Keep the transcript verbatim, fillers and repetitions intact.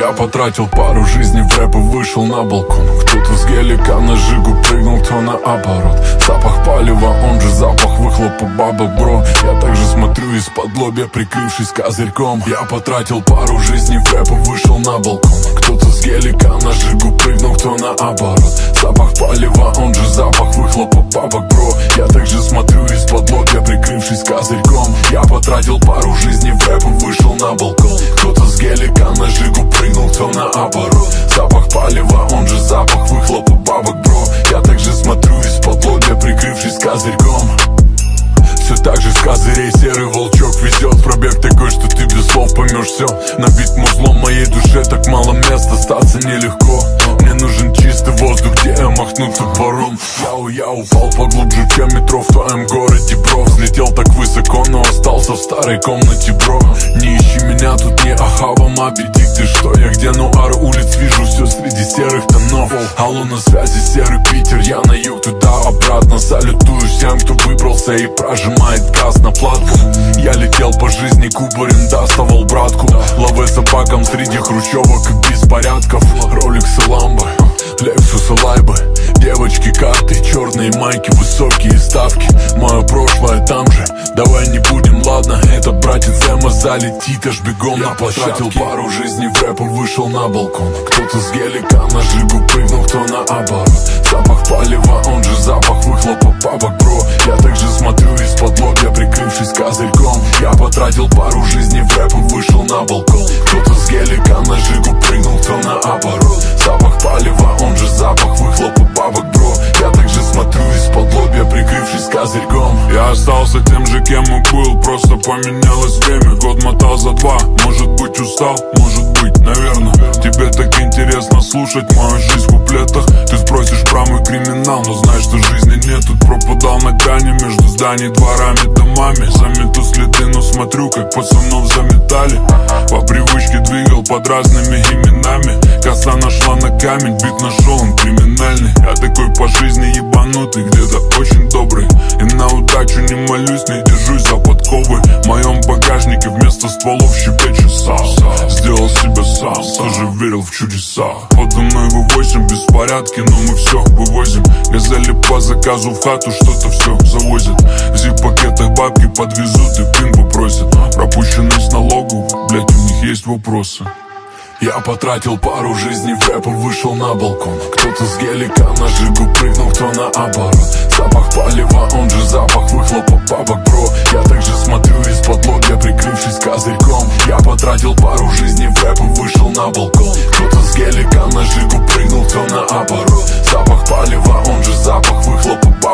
Я потратил пару жизней в рэп и вышел на балкон. Кто-то с гелика на жигу прыгнул, кто наоборот. Запах палева, он же запах выхлопа бабок, бро. Я также смотрю из-под лобья, прикрывшись козырьком. Я потратил пару жизней в рэп и вышел на балкон. Кто-то с гелика на жигу прыгнул, кто наоборот. Запах палева, он же запах выхлопа бабок, бро. Я также смотрю из-под лобья, прикрывшись козырьком. Я потратил пару жизней в рэп и вышел на балкон. Кто-то с гелика на жигу прыгнул, кто наоборот. Запах палева, он же запах выхлопа бабок, бро. Я также смотрю из-под лобья, прикрывшись козырьком. Все так же с козырей серый волчок везет. Пробег такой, что ты без слов поймешь все. Набит музлом моей душе, так мало места, остаться нелегко. Мне нужен чистый воздух, где я махну топором. Яу, я упал поглубже, чем метро в твоем городе, бро. Взлетел так высоко, но остался в старой комнате, бро. Не ищи меня, тут не Ахава, Моби Дик, ты что, я где? Нуар улиц вижу все среди серых тонов. Алло, на связи серый Питер, я на юг, туда-обратно. Салютую всем, кто выбрался и прожимает газ на платку. Я летел по жизни, кубарем доставал братку. Лаве собакам среди хрущевок и беспорядков. Роликсы, ламбы, Лексусы, лайбы, девочки, карты, черные майки, высокие ставки. Мое прошлое там же, давай не будем, ладно. Этот братец Эма залетит аж бегом на площадке. Я потратил пару жизней в рэп и вышел на балкон. Кто-то с гелика на жигу прыгнул, кто наоборот. Запах палева, он же запах выхлопа бабок, бро. Я также смотрю из-под лобья, прикрывшись козырьком. Я потратил пару жизней в рэп и вышел на балкон. Кто-то с гелика на жигу прыгнул, кто наоборот. Запах палева, он же запах выхлопа бабок, бро. Я также смотрю из-под лобья, прикрывшись козырьком. Я остался тем же, кем и был, просто поменялось время. Год мотал за два, может быть устал, может быть, наверное. Тебе так интересно слушать мою жизнь в куплетах. Ты спросишь про мой криминал, но знаешь, что жизни нет. Тут пропадал на грани между зданий, дворами, домами. Замету следы, но смотрю, как пацанов заметали. По привычке двигал под разными именами. Коса нашла на камень, бит нашел, он криминальный. Я такой по жизни ебанутый, где-то очень добрый. И на удачу не молюсь, не держусь за подковы. В моем багажнике вместо стволов щебечет сал. Сделал себя сам, тоже верил в чудеса. Подо мной вы восемь, беспорядки, но мы все вывозим. Газели по заказу в хату что-то все завозят. В зип-пакетах бабки подвезут и пин попросят. Пропущенность налогов, блять, у них есть вопросы. Я потратил пару жизней в рэп и вышел на балкон. Кто-то с гелика на жигу прыгнул, кто наоборот. Запах палева, он же запах выхлопа бабок, бро. Я также смотрю из-под лобья, прикрывшись козырьком. Я потратил пару жизней в рэп и вышел на балкон. Кто-то с гелика на жигу прыгнул, кто наоборот. Запах палева, он же запах выхлопа бабок.